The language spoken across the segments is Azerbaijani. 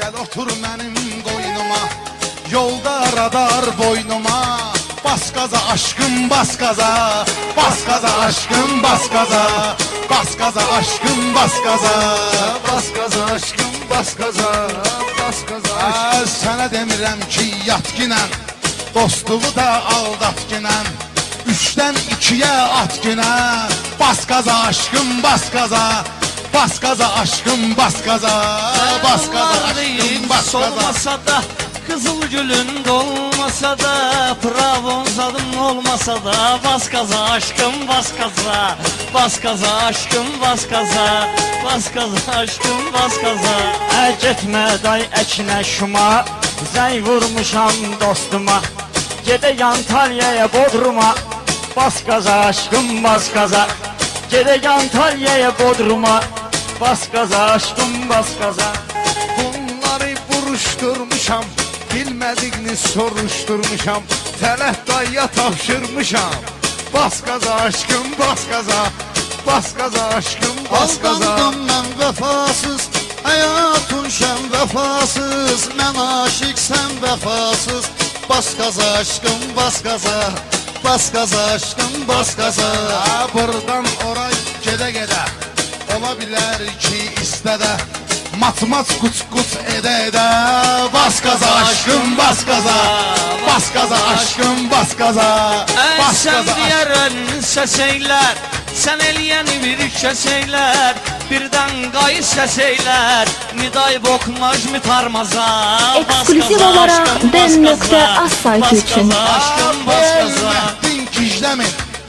Gəl otur mənim qoynuma, yolda radar boynuma. Bas gaza aşkım bas gaza, bas gaza aşkım bas gaza, bas gaza aşkım bas gaza, Bas gaza aşkım bas gaza, bas gaza aşkım. Sənə demirəm ki yat ginən, dostluğu da aldat ginən, 3'dən 2'ye at ginən. Bas gaza aşkım bas gaza, bas gaza aşkım bas gaza, bas gaza aşkım bas gaza. Olmasa da kızıl gülün dolmasa da, pravon zadım olmasa da, bas gaza aşkım bas gaza, bas gaza aşkım bas gaza, bas gaza aşkım bas gaza. Getmə day əkinə şuma, zəng vurmuşam dostuma. Gedək Antalya'ya Bodruma, bas gaza aşkım bas gaza. Gedək Antalya'ya Bodruma, bas gaza aşkım bas gaza. Bunları buruşturmuşam, bilmədiyini soruşturmuşam, Tələf dayıya tapşırmışam. Bas gaza aşkım bas gaza, bas gaza aşkım bas gaza. Aldandım mən vəfasız, həyatun şən vəfasız, mən aşiq sən vəfasız. Bas gaza aşkım bas gaza, bas gaza aşkım bas gaza. Buradan oray gedə-gedə, ola bilər ki istədə, mat-mat kuç-kuç edə-edə. Bas gaza aşkım bas gaza, bas gaza aşkım bas gaza, bas Sen gaza. diyərən səseylər, sən eləyən bir kəseylər, birdən qay səseylər, niday bokmaj mi tarmaza. Ekskluziv olarak ben.az saytı için. Aşkım bas gaza. Hürmətin gizləmir,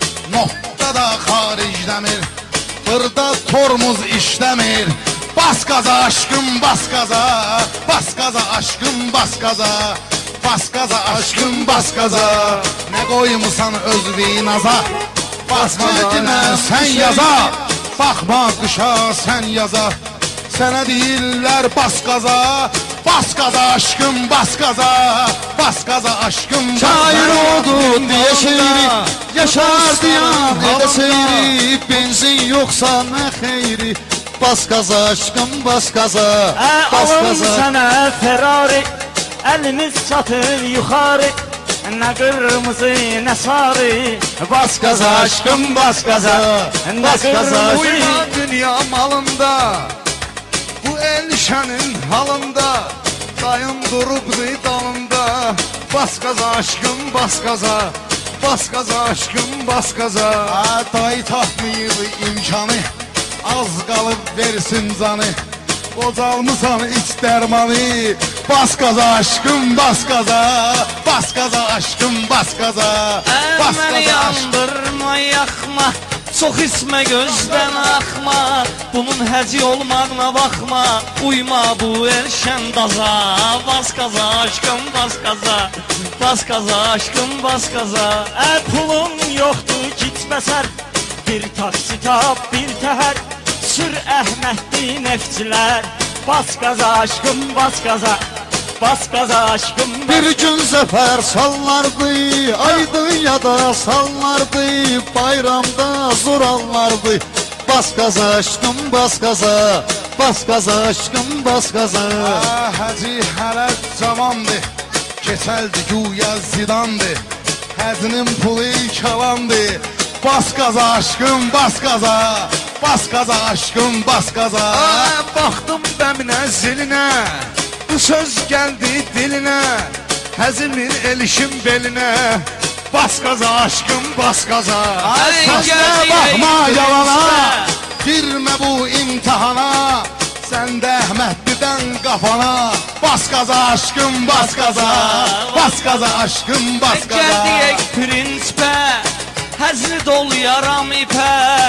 notda xaricdəmir, burada tormuz işləmir. Bas gaza aşkım bas gaza, bas gaza aşkım bas gaza, bas gaza aşkım bas gaza. Nə qoymusan öz vinaza, basma demə sən yaza, baxma qışa sən yaza. Sənə deyirlər bas gaza, bas gaza aşkım bas gaza, bas gaza aşkım bas gaza. Şair oldun diye şehri, yaşar diyan edə seyri, benzin yoksa ne xeyri. Bas gaza aşkım bas gaza, bas Alın gaza. sənə Ferrari, əliniz çatır yuxarı. Nə qırmızı nə sarı, bas gaza aşkım bas gaza, Bas gaza aşkım. uyma dünya malında, bu elşənin halında, dayın durubdu dalında. Bas gaza aşkım bas gaza, bas gaza aşkım bas gaza. Dayı tapmayıb imkanı, az qalıb versin canı. Qocalmısan iç dərmanı, bas gaza aşkım bas gaza, bas gaza aşkım bas gaza, bas Məni gaza aşkım. yandırma yaxma, çox ismə gözdən axma, bunun həzi olmağına baxma, uyma bu erşən daza. Bas gaza aşkım bas gaza, bas gaza aşkım bas gaza. Pulum yoxdur gitməsər, bir taksi tap bir təhər, sür Əhmədli neftçilər, bas gaza aşkım bas gaza, bas gaza aşkım bas. Bir gün zəfər sallardı, aydın ya da sallardı, bayramda zorallardı. Bas gaza aşkım bas gaza, bas gaza aşkım bas gaza. Həci hələ cavandı, keçəldi güya zidandı, həzinin pulu kalandı. Bas gaza aşkım bas gaza, bas gaza aşkım bas gaza. Baxdım bəminə zilinə, bu söz gəldi dilinə, həzimin elişim belinə. Bas gaza aşkım bas gaza. Ay, Saçma baxma yalana, girmə bu imtihana, sən də Əhmədlidən qafana. Bas gaza aşkım bas gaza, bas gaza aşkım bas gaza. Gəldiyək prinsipə, həzni dol yaram ipə,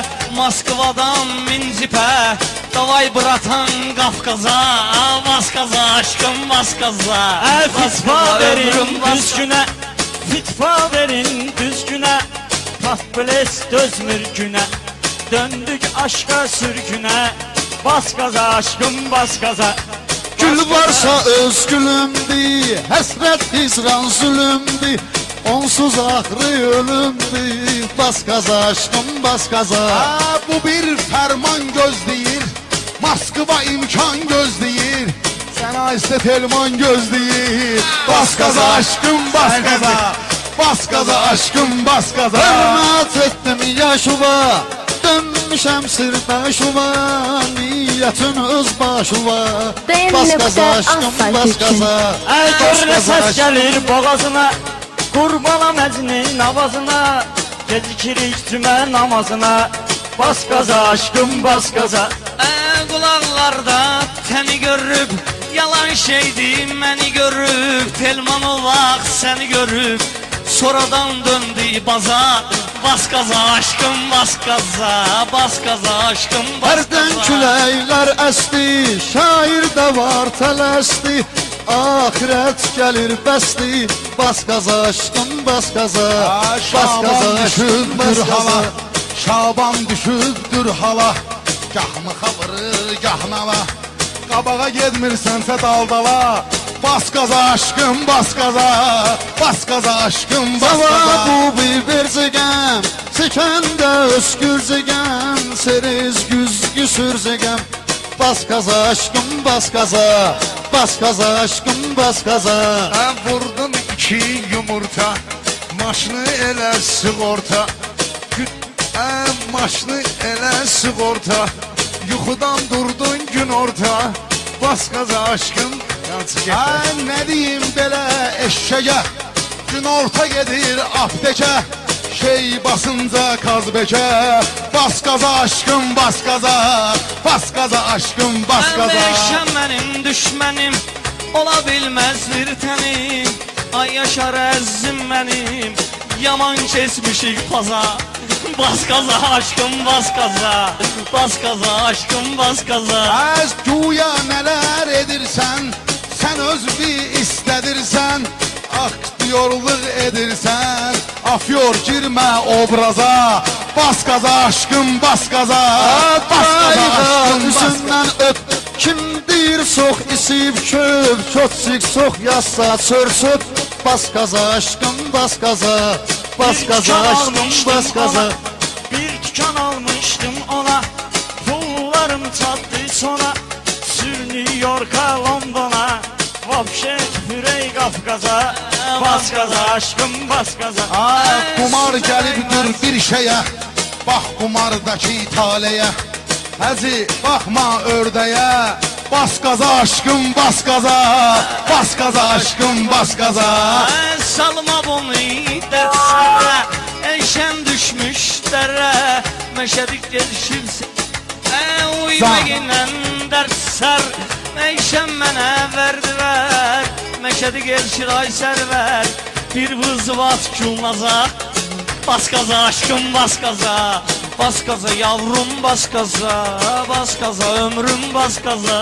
Moskvadan mincipə, davay bratan Qafqaza. Bas gaza aşkım bas gaza, Fitfa verin düz günə, fitfa verin düz günə, Patbiles dözmür günə, döndük aşka sürgünə, bas gaza aşkım bas gaza. Gül varsa öz gülümdür, həsrət hicran zülümdür, onsuz axırı ölümdür. Bas gaza aşkım bas gaza. Bu bir fərman gözləyir, Moskva imkan gözləyir, Sen aiste telman gözleyir. Bas gaza aşkım bas gaza. Bas gaza aşkım bas gaza. Hürmet ettim yaşıva, dönmüşəm sirdaşıva, niyyətin öz başıva. Bas gaza aşkım bas gaza. Ey görünə səs gəlir boğazına, qurbanam əcnin avazına, gecikirik cümə namazına. Bas gaza aşkım bas gaza. Qulaqlarda təni görüb, yalan şeydi məni görüb, Telman o vaxt səni görüb, sonradan döndü baza. Bas gaza aşkım bas gaza, bas gaza aşkım bas gaza. Hərdən küləklər əsdi, şairdə var tələsdi, ahirət gəlir bəsdi. Bas qaza aşkım bas qaza, bas qaza aşkım bas qaza. Şaban düşübdür hala, gah mıxa vırır gah nala. Qabağa gedmirsənsə daldala. Bas gaza aşkım bas gaza, bas gaza aşkım bas gaza. Bu bir vercegəm, çəkəndə öskürcegəm, seriz güzgü sürcegəm. Bas qaza aşkım bas qaza, bas qaza aşkım bas qaza. Vurdun iki yumurta, maşını elə sığorta. Maşını elə sığorta, yuxudan durdun gün orta. Bas qaza aşkım. Ne diyeyim belə eşşəyə, gün orta gedir aptekə, şey basınca kazbekə. Bas gaza aşkım bas gaza, bas gaza aşkım bas gaza. Məşəm mənim düşmənim, ola bilməz bir tənim. Ay yaşar əzzim mənim, yaman kesmişik paza. Bas gaza aşkım bas gaza, bas gaza aşkım bas gaza. Az güya neler edirsən, sen öz bir istədirsən, aktyorluq edirsən, afyor girmə obraza. Bas gaza aşkım bas gaza, bas gaza aşkım bas gaza. Üzündən öp, kim deyir sox isib köp, çotsik sox yazsa çörsöp. Bas gaza aşkım bas gaza, bas gaza aşkım bas gaza. Bir tükan almışdım ona, pullarım çatdı sona. Sür New York'a London'a, vapşe Hürey Kafkaz'a. Bas gaza aşkım bas gaza. Kumar gəlibdir bir şeyə, bax kumardakı taleyə. Həzi baxma ördəyə, bas gaza aşkım bas gaza, bas gaza aşkım bas gaza. Salma bunu dərslərə, eşən düşmüş dərə, məşədik gelişirsin. Uyuməginən dərsər, eşən mənə verdi ver, məşədik gelişir ay sərvər. Bir vızvat külnazaq, bas gaza aşkım bas gaza, bas gaza yavrum bas gaza, bas gaza ömrüm bas gaza.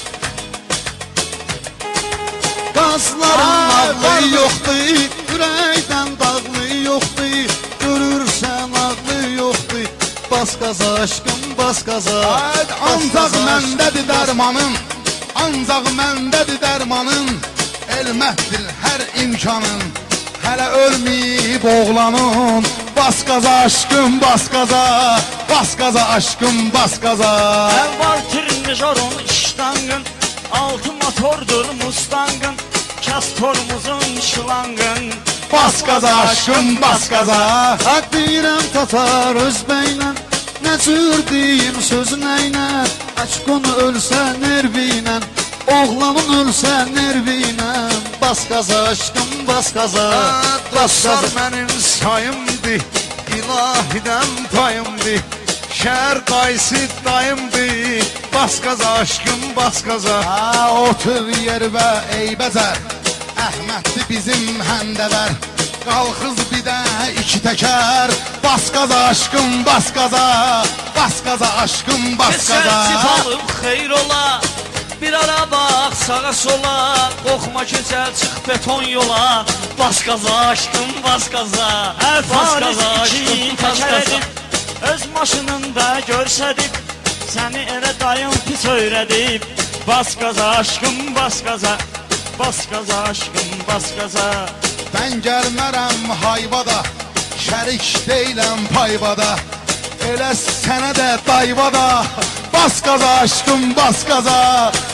Qazların ağlı yoxdur, ürəkdən dağlı yoxdur, görürsən ağlı yoxdur. Bas qaza aşkım bas qaza, Ancaq məndədir dərmanın, ancaq məndədir dərmanın, elmətdir hər imkanın, hələ ölməyib oğlanın. Bas qaza aşkım bas qaza, bas qaza aşkım bas qaza. Var trinjorun iştangın, altı motordur Mustangın, kastormuzun şılangın. Bas qaza aşkım bas qaza. Deyirəm tatar özbəylə, nə cür deyim söz nəynə. Aşkın ölsə nervinə, oğlanın ölsə nervinə. Bas qaza aşkım bas qaza, bas Dostlar qaza. mənim sayımdı, ilahidən payımdı. Şəhər dayısı dayımdı, bas qaza aşkım bas qaza. Otur yer və eybəcər, Əhməddir bizim həndəvər. Qalxız bir də iki təkər, bas qaza aşkım bas qaza, bas qaza aşkım bas qaza. Keçər alıb xeyr ola, bir ara bax sağa sola, qorxma keçər çıx beton yola. Bas qaza aşkım bas qaza, bas qaza aşkım bas qaza. Öz maşınında görsədib, səni elə dayım pis öyrədib. Bas qaza aşkım bas qaza, bas qaza aşkım bas qaza. Mən gəlmərəm hayvada, şərik deyiləm payvada. Elə sənə də dayvada, bas qaza aşkım bas qaza,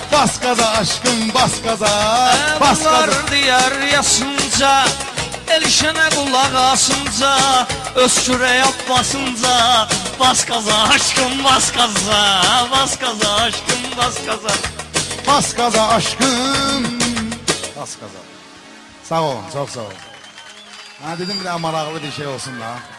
Bas gaza aşkım bas gaza. Bas Bunlar gaza. deyər yasınca, elişənə qulaq asınca, öz kürəyə basınca, bas qaza aşkım bas qaza, bas qaza aşkım bas qaza. Bas gaza aşkım. Bas gaza. Sağ olun, çok sağ olun. Ha dedim bir daha maraqlı bir şey olsun da.